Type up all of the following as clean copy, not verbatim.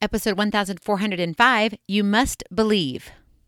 Episode 1405, You Must Believe.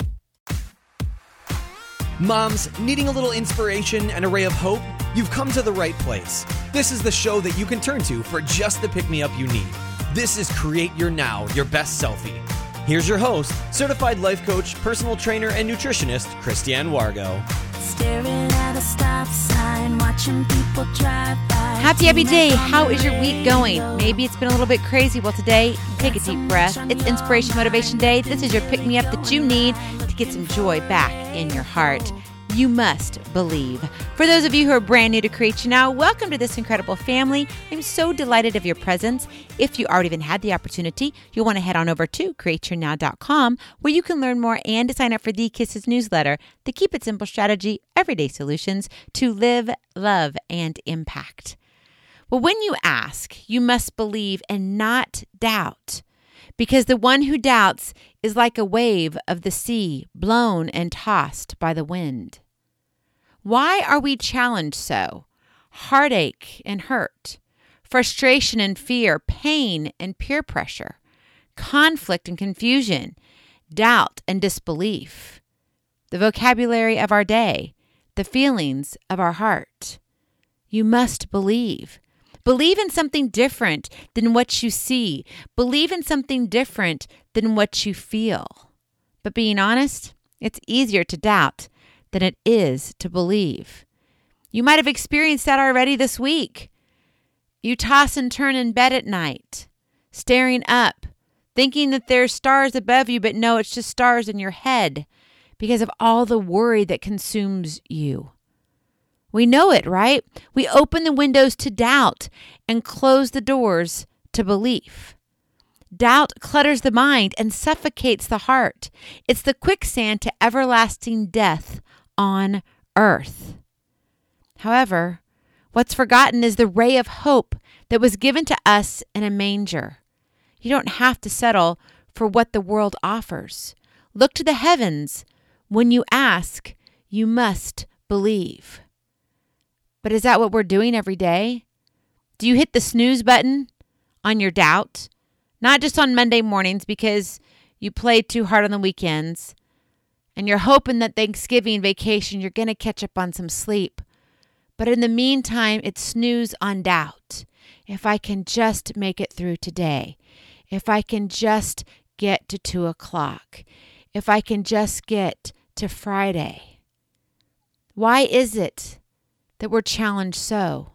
Moms, needing a little inspiration and a ray of hope? You've come to the right place. This is the show that you can turn to for just the pick-me-up you need. This is Create Your Now, Your Best Selfie. Here's your host, certified life coach, personal trainer, and nutritionist, Christiane Wargo. Staring at a stop sign, watching people drive by. Happy day. How is your week going? Maybe it's been a little bit crazy. Well, today, take a deep breath. It's Inspiration Motivation Day. This is your pick-me-up that you need to get some joy back in your heart. You must believe. For those of you who are brand new to Create Your Now, welcome to this incredible family. I'm so delighted of your presence. If you already even had the opportunity, you'll want to head on over to createyournow.com where you can learn more and to sign up for the Kisses newsletter, the Keep It Simple strategy, everyday solutions to live, love, and impact. Well, when you ask, you must believe and not doubt, because the one who doubts is like a wave of the sea blown and tossed by the wind. Why are we challenged so? Heartache and hurt, frustration and fear, pain and peer pressure, conflict and confusion, doubt and disbelief, the vocabulary of our day, the feelings of our heart. You must believe. Believe in something different than what you see. Believe in something different than what you feel. But being honest, it's easier to doubt than it is to believe. You might have experienced that already this week. You toss and turn in bed at night, staring up, thinking that there's stars above you, but no, it's just stars in your head because of all the worry that consumes you. We know it, right? We open the windows to doubt and close the doors to belief. Doubt clutters the mind and suffocates the heart. It's the quicksand to everlasting death on earth. However, what's forgotten is the ray of hope that was given to us in a manger. You don't have to settle for what the world offers. Look to the heavens. When you ask, you must believe. But is that what we're doing every day? Do you hit the snooze button on your doubt? Not just on Monday mornings because you played too hard on the weekends and you're hoping that Thanksgiving vacation you're going to catch up on some sleep. But in the meantime, it's snooze on doubt. If I can just make it through today. If I can just get to 2 o'clock. If I can just get to Friday. Why is it that we're challenged so?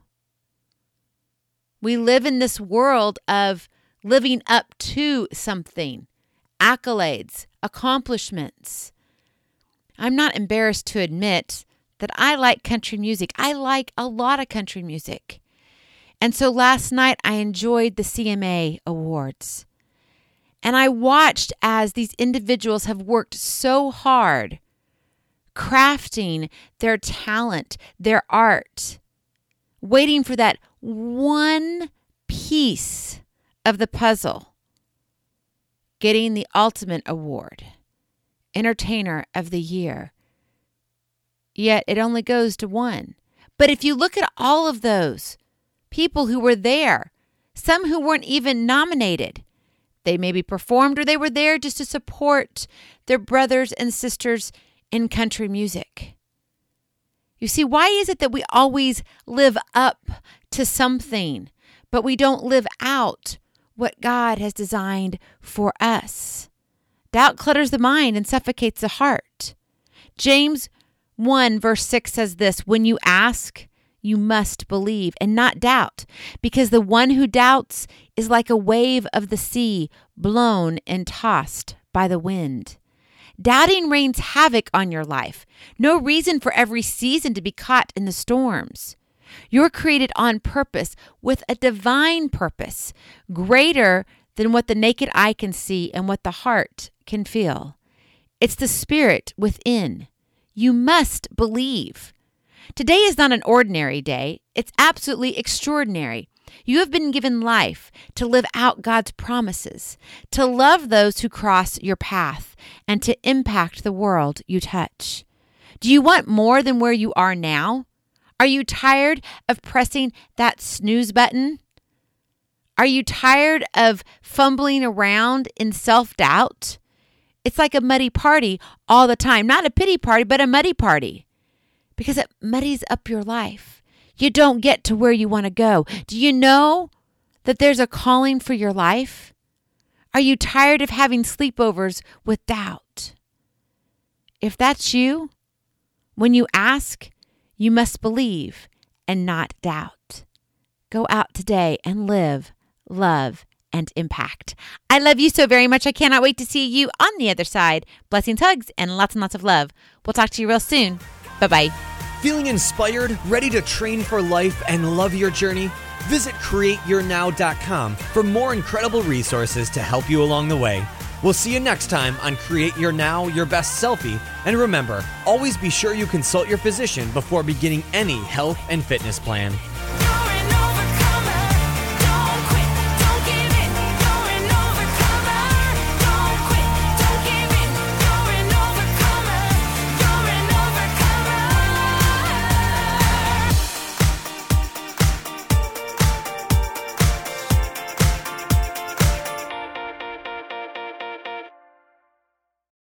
We live in this world of living up to something, accolades, accomplishments. I'm not embarrassed to admit that I like country music. I like a lot of country music. And so last night I enjoyed the CMA Awards. And I watched as these individuals have worked so hard crafting their talent, their art, waiting for that one piece of the puzzle, getting the ultimate award, Entertainer of the Year. Yet it only goes to one. But if you look at all of those people who were there, some who weren't even nominated, they maybe performed or they were there just to support their brothers and sisters in country music. You see, why is it that we always live up to something, but we don't live out what God has designed for us? Doubt clutters the mind and suffocates the heart. James 1 verse 6 says this, when you ask, you must believe and not doubt, because the one who doubts is like a wave of the sea blown and tossed by the wind. Doubting rains havoc on your life. No reason for every season to be caught in the storms. You're created on purpose with a divine purpose, greater than what the naked eye can see and what the heart can feel. It's the spirit within. You must believe. Today is not an ordinary day. It's absolutely extraordinary. You have been given life to live out God's promises, to love those who cross your path, and to impact the world you touch. Do you want more than where you are now? Are you tired of pressing that snooze button? Are you tired of fumbling around in self-doubt? It's like a muddy party all the time. Not a pity party, but a muddy party. Because it muddies up your life. You don't get to where you want to go. Do you know that there's a calling for your life? Are you tired of having sleepovers with doubt? If that's you, when you ask, you must believe and not doubt. Go out today and live, love, and impact. I love you so very much. I cannot wait to see you on the other side. Blessings, hugs, and lots of love. We'll talk to you real soon. Bye-bye. Feeling inspired, ready to train for life and love your journey? Visit CreateYourNow.com for more incredible resources to help you along the way. We'll see you next time on Create Your Now, Your Best Selfie. And remember, always be sure you consult your physician before beginning any health and fitness plan.